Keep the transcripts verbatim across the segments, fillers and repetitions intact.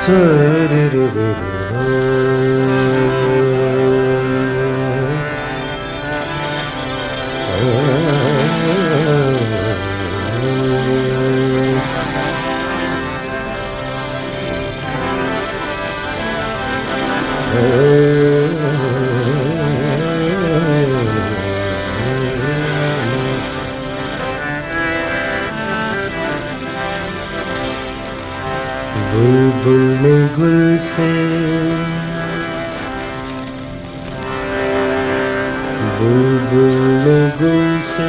بلبل نے گل سے بلبل نے گل سے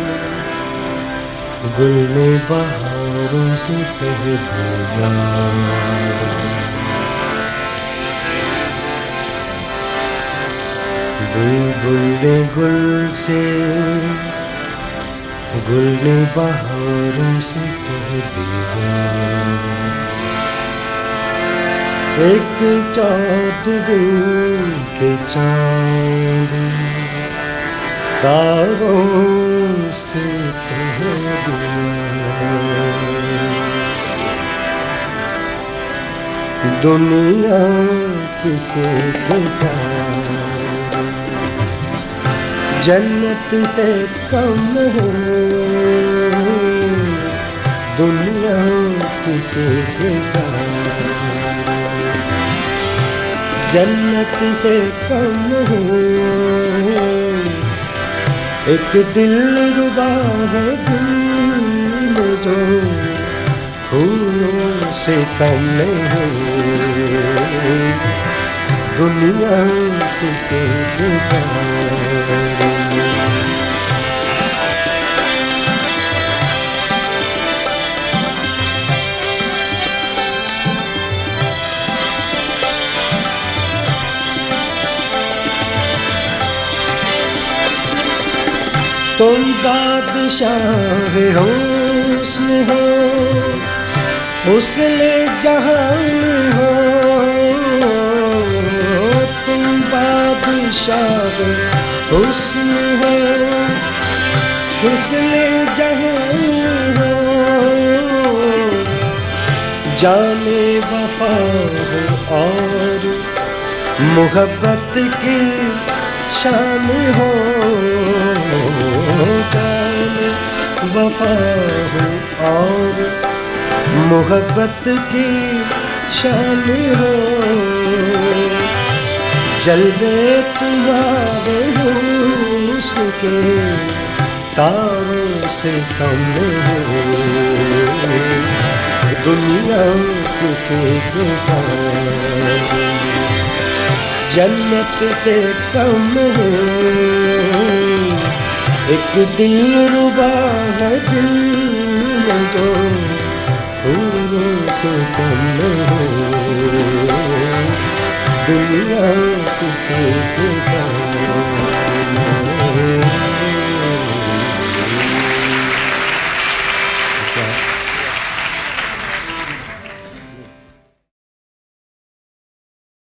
گل نے بہاروں سے کہہ دیا بلبل نے گل سے گل نے بہاروں سے کہہ دیا ایک چادر کے چاند تاروں سے کہہ دیا دنیا کسے کہتا جنت سے کم ہے دنیا کسے کہتا جنت سے کم ہے ایک دل ربا ہے دل جو پھولوں سے کم نہیں دنیا کسے پکارے تم بادشاہ حسن ہو حسن جہان ہو تم بادشاہ حسن ہو حسن جہان ہو جانے وفا ہو اور محبت کی شان ہو جانے وفا ہو اور محبت کی شان ہو جلوے تمہارے حسن کے تاروں سے کم ہے دنیا کسے پکارے جنت سے کم ہے ایک دل ربا ہے دل جو پھولوں سے کم ہے دنیا کسے پکارے